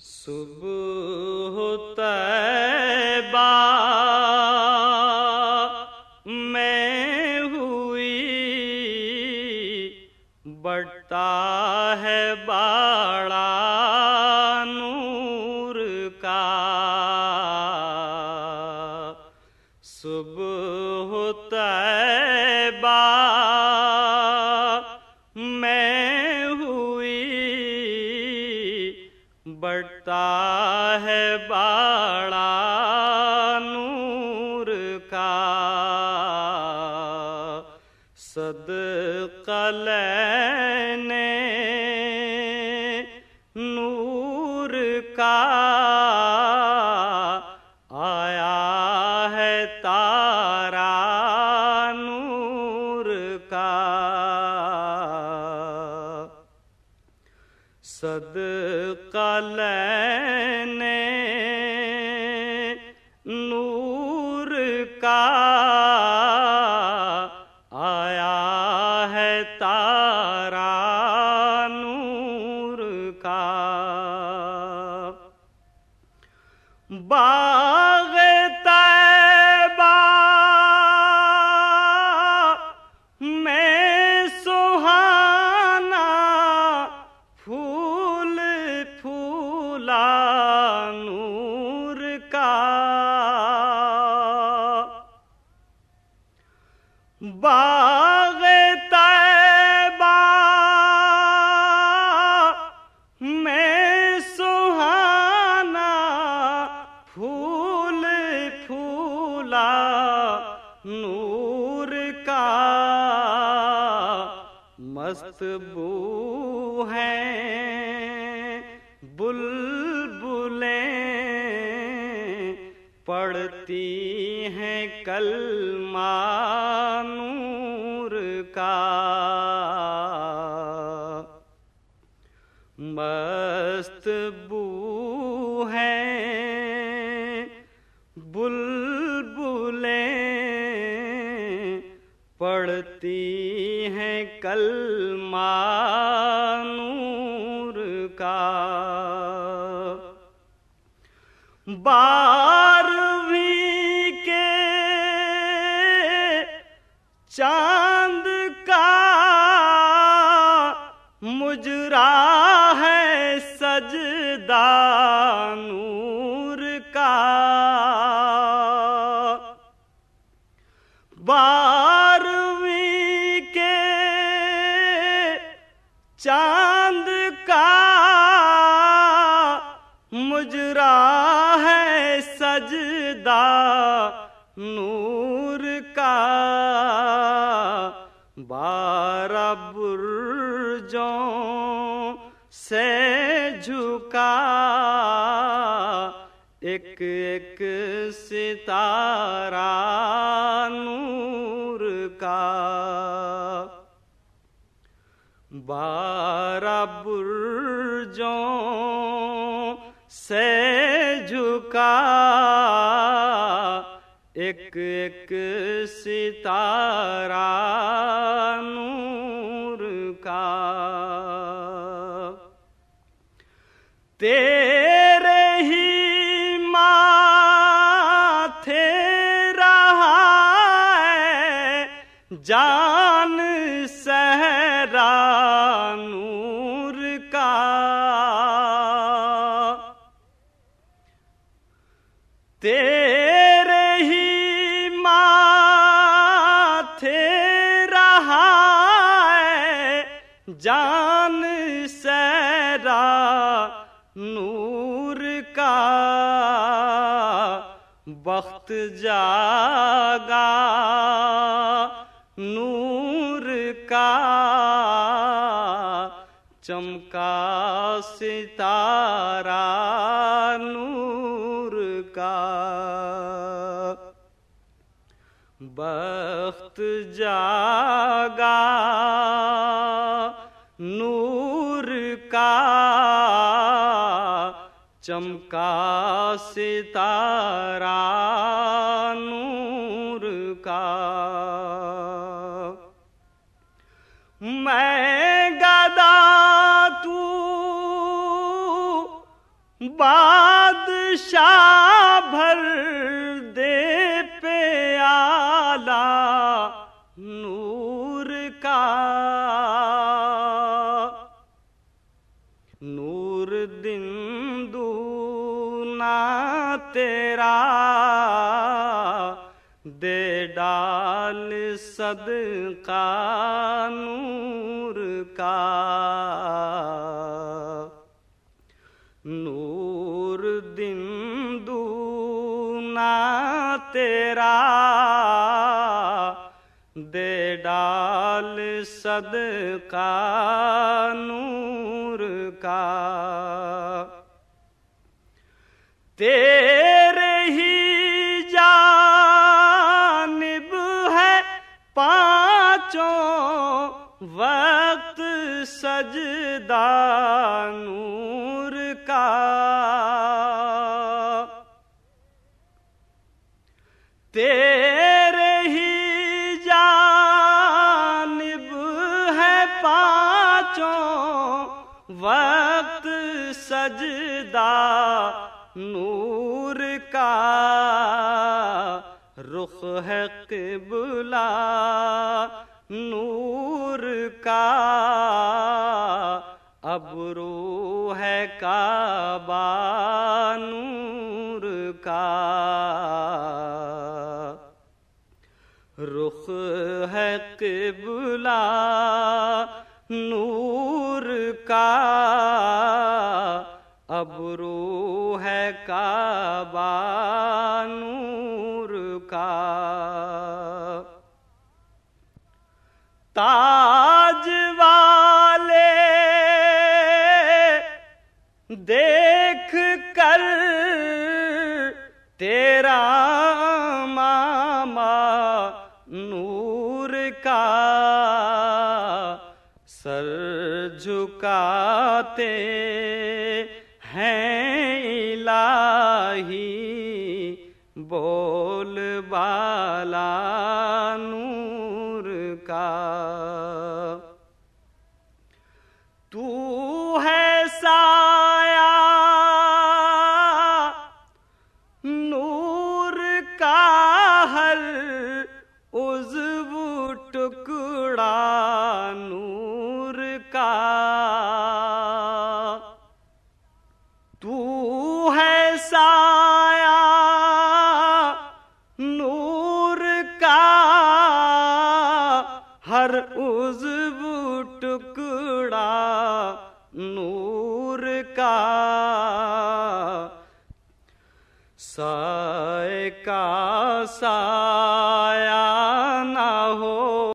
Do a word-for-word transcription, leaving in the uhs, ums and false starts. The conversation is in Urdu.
صبح طیبہ میں ہوئی، بڑھتا ہے بڑا نور کا۔ صبح طیبہ میں ہوئی، بڑھتا ہے بڑا نور کا۔ صدقہ لینے نور کا آیا ہے تارا نور کا۔ صدقہ لینے نور کا آیا ہے تارا نور کا۔ باغ طیبہ میں سہانا پھول پھولا نور کا۔ باغ طیبہ میں سہانا پھول پھولا نور کا۔ مست بو ہیں بلبلیں، پڑھتی ہیں کلمہ نور کا۔ مست بو ہیں بلبلیں، پڑھتی ہیں کلمہ نور کا۔ بارہویں کے چاند کا مجرا ہے سجدہ نور کا۔ بارہویں کے چاند کا مجرا ہے سجدہ نور کا۔ بارہ برجوں سے جھکا ایک ایک ستارہ نور کا۔ بارہ برجوں سے جھکا ایک ایک ستارہ نور کا۔ تیرے ہی ماتھے رہا ہے جان صحرا نور کا۔ تیرے ہی ماتھے رہا ہے جان صحرا نور کا۔ بخت جاگا نور کا، چمکا ستارہ نور کا۔ بخت جاگا نور کا، چمکا ستارہ نور کا۔ میں گدا تو بادشاہ بھر دے پیالہ نور کا، نور دن دونا تیرا دے ڈال صدقہ نور کا، نور دن دونا تیرا دے ڈال صدقہ نور کا، تیرے ہی جانب ہے پانچوں وقت سجدہ نور کا، تیرے ہی جانب ہے پانچوں وقت سجدہ نور کا، رخ ہے قبلہ نور کا، ابرو ہے کعبہ نور کا، رخ ہے قبلہ نور کا، ابرو ہے کعبہ نور کا، تاج والے دیکھ کر تیرا ماما نور کا، سر جھکاتے ہیں الہی بول بالا نور کا، تو ہے سایہ نور کا، ہر عضو ٹکڑا نور کا، تو ہے سایہ نور کا، ہر عضو ٹکڑا نور کا، سائے کا سایہ